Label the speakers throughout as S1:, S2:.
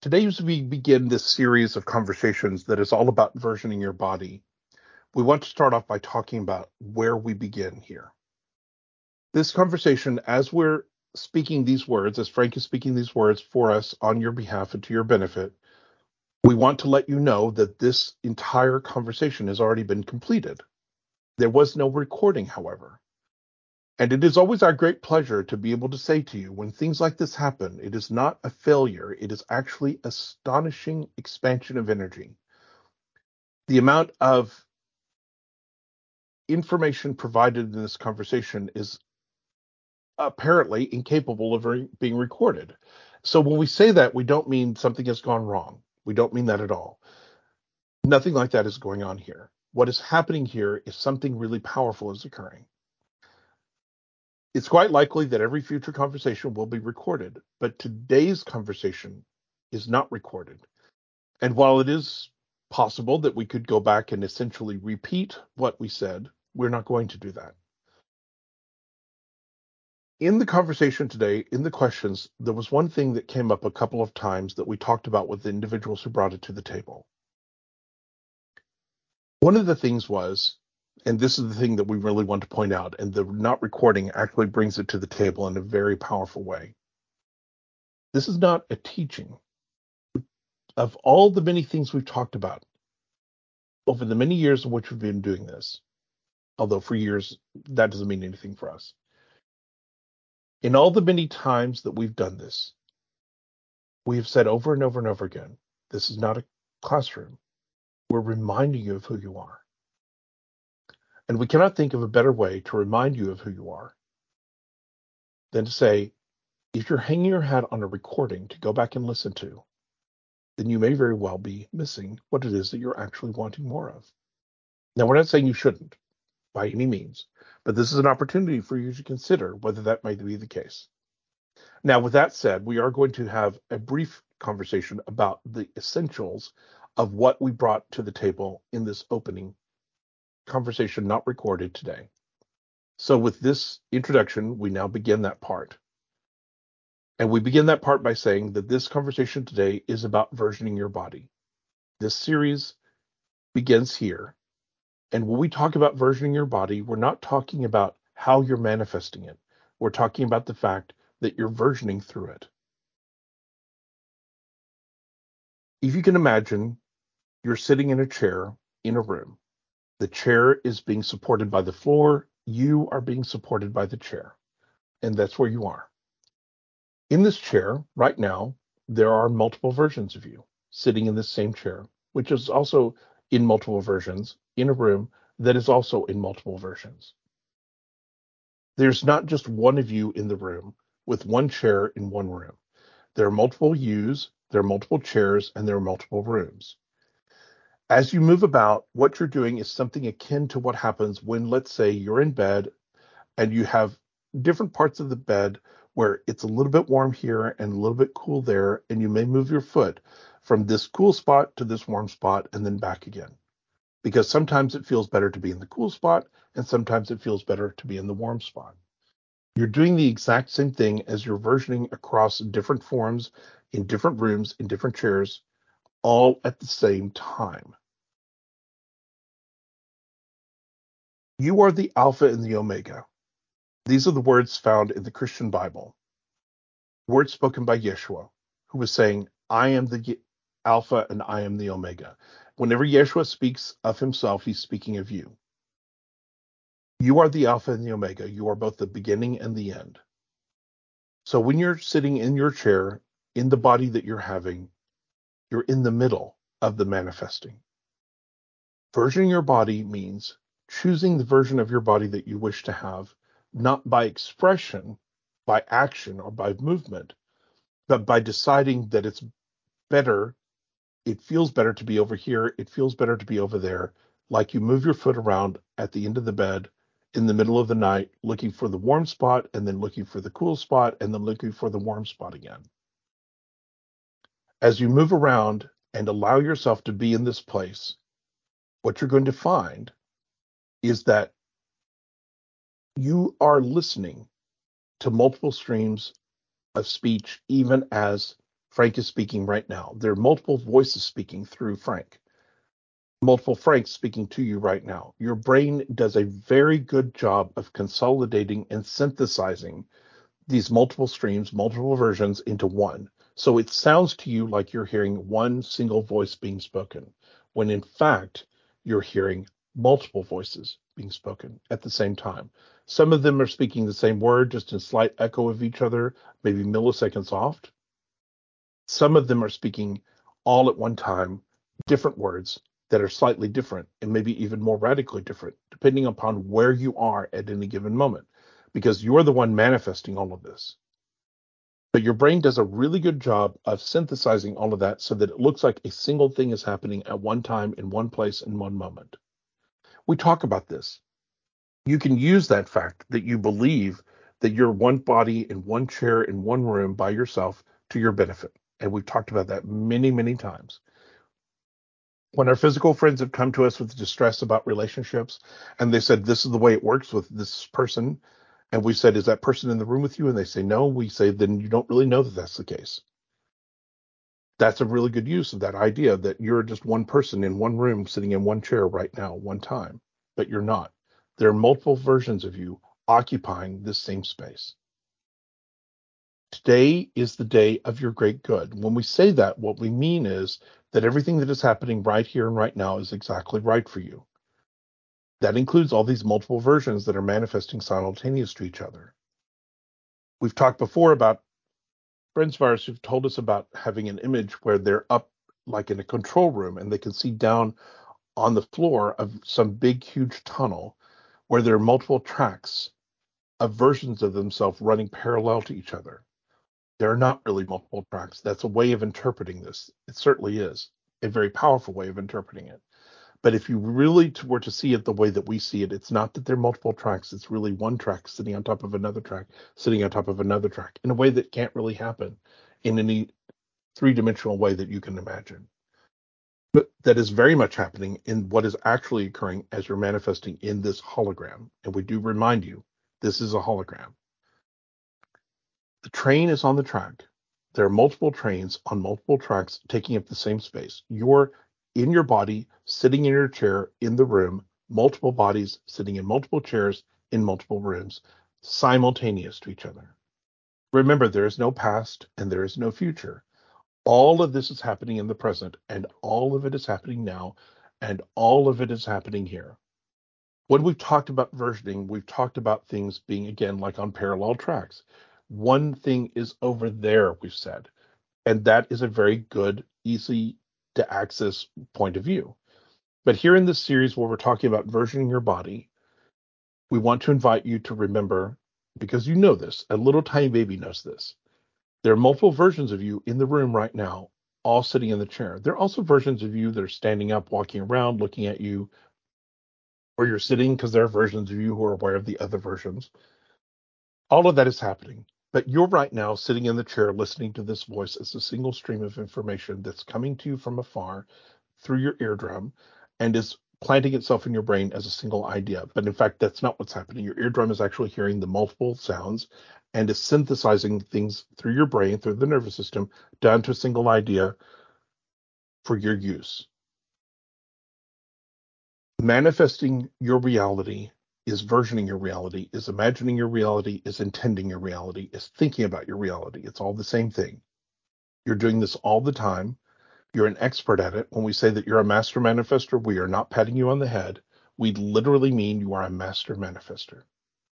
S1: Today, as we begin this series of conversations that is all about versioning your body, we want to start off by talking about where we begin here. This conversation, as we're speaking these words, as Frank is speaking these words for us on your behalf and to your benefit, we want to let you know that this entire conversation has already been completed. There was no recording, however. And it is always our great pleasure to be able to say to you, when things like this happen, it is not a failure. It is actually astonishing expansion of energy. The amount of information provided in this conversation is apparently incapable of being recorded. So when we say that, we don't mean something has gone wrong. We don't mean that at all. Nothing like that is going on here. What is happening here is something really powerful is occurring. It's quite likely that every future conversation will be recorded, but today's conversation is not recorded. And while it is possible that we could go back and essentially repeat what we said, we're not going to do that. In the conversation today, in the questions, there was one thing that came up a couple of times that we talked about with the individuals who brought it to the table. One of the things was, and this is the thing that we really want to point out, and the not recording actually brings it to the table in a very powerful way. This is not a teaching. Of all the many things we've talked about over the many years in which we've been doing this, although for years that doesn't mean anything for us, in all the many times that we've done this, we have said over and over and over again, this is not a classroom. We're reminding you of who you are. And we cannot think of a better way to remind you of who you are than to say, if you're hanging your hat on a recording to go back and listen to, then you may very well be missing what it is that you're actually wanting more of. Now, we're not saying you shouldn't by any means, but this is an opportunity for you to consider whether that might be the case. Now, with that said, we are going to have a brief conversation about the essentials of what we brought to the table in this opening conversation, not recorded today. So with this introduction, we now begin that part. And we begin that part by saying that this conversation today is about versioning your body. This series begins here. And when we talk about versioning your body, we're not talking about how you're manifesting it. We're talking about the fact that you're versioning through it. If you can imagine, you're sitting in a chair in a room. The chair is being supported by the floor. You are being supported by the chair. And that's where you are. In this chair, right now, there are multiple versions of you sitting in this same chair, which is also in multiple versions in a room that is also in multiple versions. There's not just one of you in the room with one chair in one room. There are multiple yous, there are multiple chairs, and there are multiple rooms. As you move about, what you're doing is something akin to what happens when, let's say, you're in bed and you have different parts of the bed where it's a little bit warm here and a little bit cool there, and you may move your foot from this cool spot to this warm spot and then back again. Because sometimes it feels better to be in the cool spot, and sometimes it feels better to be in the warm spot. You're doing the exact same thing as you're versioning across different forms, in different rooms, in different chairs, all at the same time. You are the Alpha and the Omega. These are the words found in the Christian Bible, words spoken by Yeshua, who was saying, I am the Alpha and I am the Omega. Whenever Yeshua speaks of himself, he's speaking of you. You are the Alpha and the Omega. You are both the beginning and the end. So when you're sitting in your chair, in the body that you're having, you're in the middle of the manifesting. Versioning your body means choosing the version of your body that you wish to have, not by expression, by action, or by movement, but by deciding that it's better, it feels better to be over here, it feels better to be over there, like you move your foot around at the end of the bed in the middle of the night, looking for the warm spot, and then looking for the cool spot, and then looking for the warm spot again. As you move around and allow yourself to be in this place, what you're going to find is that you are listening to multiple streams of speech, even as Frank is speaking right now. There are multiple voices speaking through Frank, multiple Franks speaking to you right now. Your brain does a very good job of consolidating and synthesizing these multiple streams, multiple versions into one. So it sounds to you like you're hearing one single voice being spoken, when in fact, you're hearing multiple voices being spoken at the same time. Some of them are speaking the same word, just in slight echo of each other, maybe milliseconds off. Some of them are speaking all at one time, different words that are slightly different and maybe even more radically different, depending upon where you are at any given moment, because you're the one manifesting all of this. But your brain does a really good job of synthesizing all of that so that it looks like a single thing is happening at one time, in one place, in one moment. We talk about this. You can use that fact that you believe that you're one body in one chair in one room by yourself to your benefit. And we've talked about that many, many times. When our physical friends have come to us with distress about relationships and they said, this is the way it works with this person, and we said, is that person in the room with you? And they say, no. We say, then you don't really know that that's the case. That's a really good use of that idea that you're just one person in one room sitting in one chair right now, one time, but you're not. There are multiple versions of you occupying this same space. Today is the day of your great good. When we say that, what we mean is that everything that is happening right here and right now is exactly right for you. That includes all these multiple versions that are manifesting simultaneous to each other. We've talked before about friends of ours who've told us about having an image where they're up like in a control room and they can see down on the floor of some big, huge tunnel where there are multiple tracks of versions of themselves running parallel to each other. There are not really multiple tracks. That's a way of interpreting this. It certainly is a very powerful way of interpreting it. But if you really were to see it the way that we see it, it's not that there are multiple tracks. It's really one track sitting on top of another track, sitting on top of another track in a way that can't really happen in any three-dimensional way that you can imagine. But that is very much happening in what is actually occurring as you're manifesting in this hologram. And we do remind you, this is a hologram. The train is on the track. There are multiple trains on multiple tracks taking up the same space. You're in your body, sitting in your chair in the room, multiple bodies sitting in multiple chairs in multiple rooms, simultaneous to each other. Remember, there is no past and there is no future. All of this is happening in the present, and all of it is happening now, and all of it is happening here. When we've talked about versioning, we've talked about things being, again, like on parallel tracks. One thing is over there, we've said, and that is a very good, easy to access point of view. But here in this series where we're talking about versioning your body, we want to invite you to remember, because you know this, a little tiny baby knows this. There are multiple versions of you in the room right now, all sitting in the chair. There are also versions of you that are standing up, walking around, looking at you, or you're sitting because there are versions of you who are aware of the other versions. All of that is happening. But you're right now sitting in the chair listening to this voice as a single stream of information that's coming to you from afar through your eardrum and is planting itself in your brain as a single idea. But in fact, that's not what's happening. Your eardrum is actually hearing the multiple sounds and is synthesizing things through your brain, through the nervous system, down to a single idea for your use. Manifesting your reality is versioning your reality, is imagining your reality, is intending your reality, is thinking about your reality. It's all the same thing. You're doing this all the time. You're an expert at it. When we say that you're a master manifester, we are not patting you on the head. We literally mean you are a master manifester.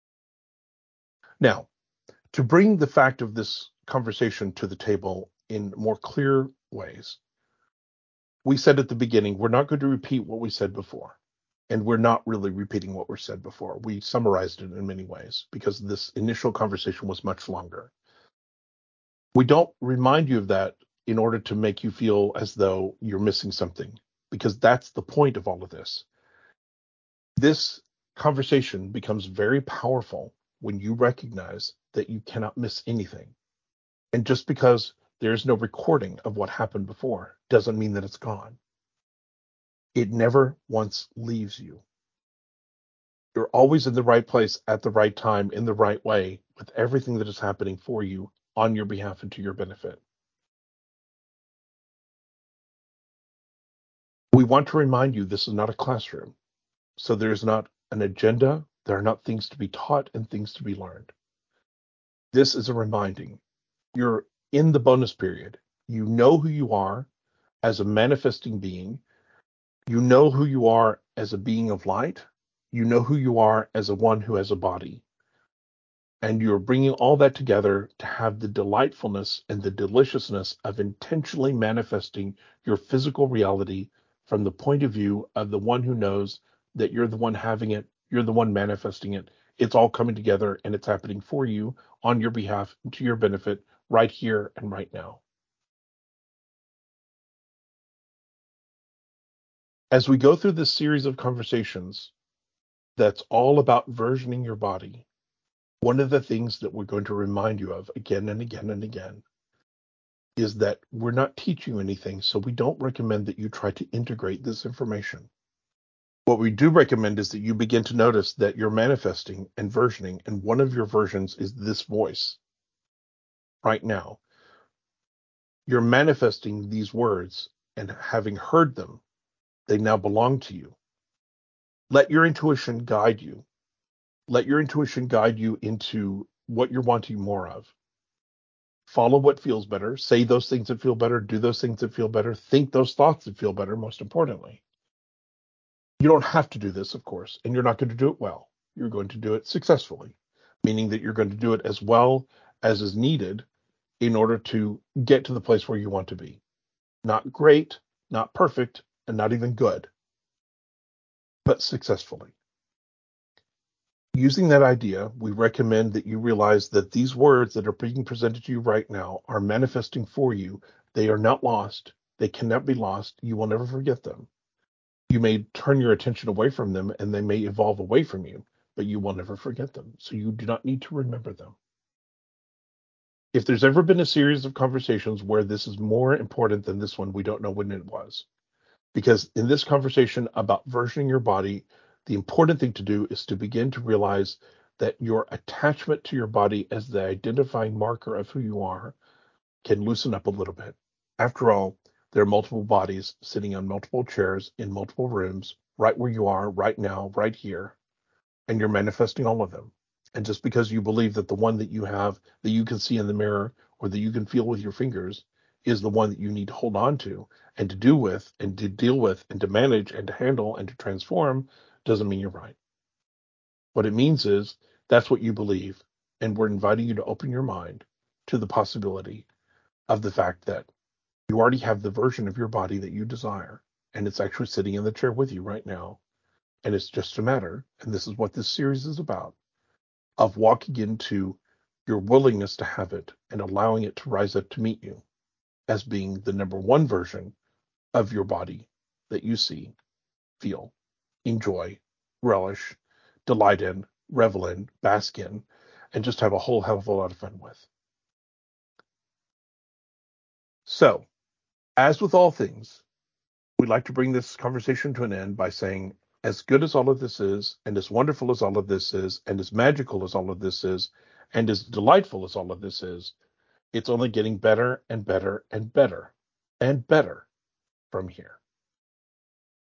S1: Now, to bring the fact of this conversation to the table in more clear ways, we said at the beginning, we're not going to repeat what we said before. And we're not really repeating what was said before. We summarized it in many ways because this initial conversation was much longer. We don't remind you of that in order to make you feel as though you're missing something, because that's the point of all of this. This conversation becomes very powerful when you recognize that you cannot miss anything. And just because there's no recording of what happened before doesn't mean that it's gone. It never once leaves you. You're always in the right place at the right time in the right way with everything that is happening for you on your behalf and to your benefit. We want to remind you this is not a classroom. So there's not an agenda. There are not things to be taught and things to be learned. This is a reminding. You're in the bonus period. You know who you are as a manifesting being. You know who you are as a being of light. You know who you are as a one who has a body. And you're bringing all that together to have the delightfulness and the deliciousness of intentionally manifesting your physical reality from the point of view of the one who knows that you're the one having it, you're the one manifesting it. It's all coming together and it's happening for you on your behalf and to your benefit right here and right now. As we go through this series of conversations that's all about versioning your body, one of the things that we're going to remind you of again and again and again is that we're not teaching you anything, so we don't recommend that you try to integrate this information. What we do recommend is that you begin to notice that you're manifesting and versioning, and one of your versions is this voice right now. You're manifesting these words, and having heard them, they now belong to you. Let your intuition guide you. Let your intuition guide you into what you're wanting more of. Follow what feels better. Say those things that feel better. Do those things that feel better. Think those thoughts that feel better, most importantly. You don't have to do this, of course, and you're not going to do it well. You're going to do it successfully, meaning that you're going to do it as well as is needed in order to get to the place where you want to be. Not great, not perfect, and not even good, but successfully. Using that idea, we recommend that you realize that these words that are being presented to you right now are manifesting for you. They are not lost. They cannot be lost. You will never forget them. You may turn your attention away from them and they may evolve away from you, but you will never forget them. So you do not need to remember them. If there's ever been a series of conversations where this is more important than this one, we don't know when it was. Because in this conversation about versioning your body, the important thing to do is to begin to realize that your attachment to your body as the identifying marker of who you are can loosen up a little bit. After all, there are multiple bodies sitting on multiple chairs in multiple rooms, right where you are, right now, right here, and you're manifesting all of them. And just because you believe that the one that you have, that you can see in the mirror or that you can feel with your fingers, is the one that you need to hold on to and to do with and to deal with and to manage and to handle and to transform, doesn't mean you're right. What it means is that's what you believe. And we're inviting you to open your mind to the possibility of the fact that you already have the version of your body that you desire, and it's actually sitting in the chair with you right now. And it's just a matter, and this is what this series is about, of walking into your willingness to have it and allowing it to rise up to meet you as being the number one version of your body that you see, feel, enjoy, relish, delight in, revel in, bask in, and just have a whole hell of a lot of fun with. So, as with all things, we'd like to bring this conversation to an end by saying, as good as all of this is, and as wonderful as all of this is, and as magical as all of this is, and as delightful as all of this is, it's only getting better and better and better and better from here.